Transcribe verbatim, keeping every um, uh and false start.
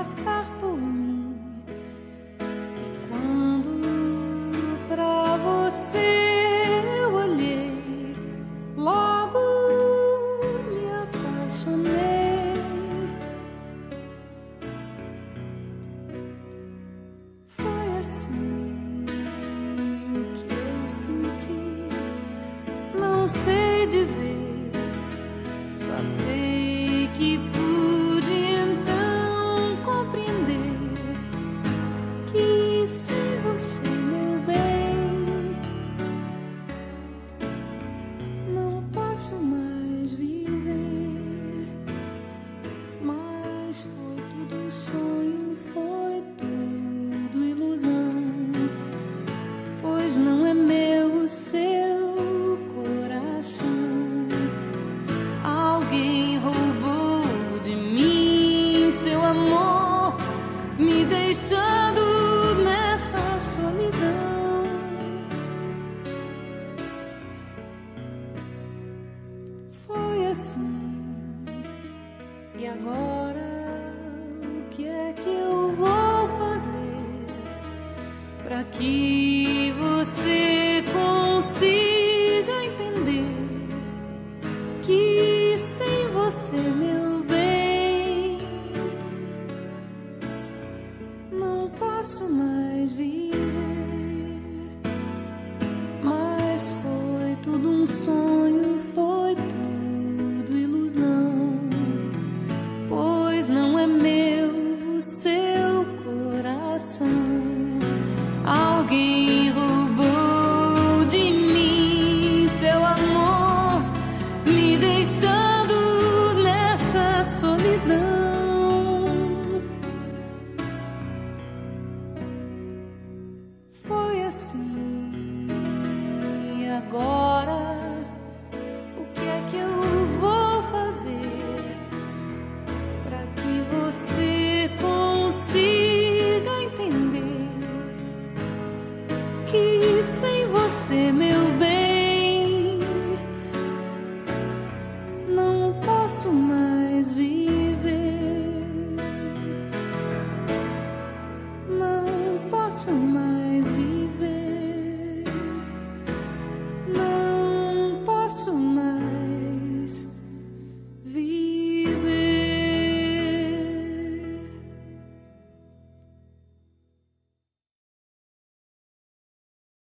passar por mim. E quando pra você eu olhei, logo me apaixonei. Foi assim que eu senti, não sei dizer, só sei que pude então compreender que sem você, meu bem, não posso mais viver. Mas foi tudo um sonho, foi tudo ilusão, pois não é meu o seu coração. Alguém roubou de mim seu amor, me deixando nessa solidão. Foi assim, e agora o que é que eu vou fazer pra que você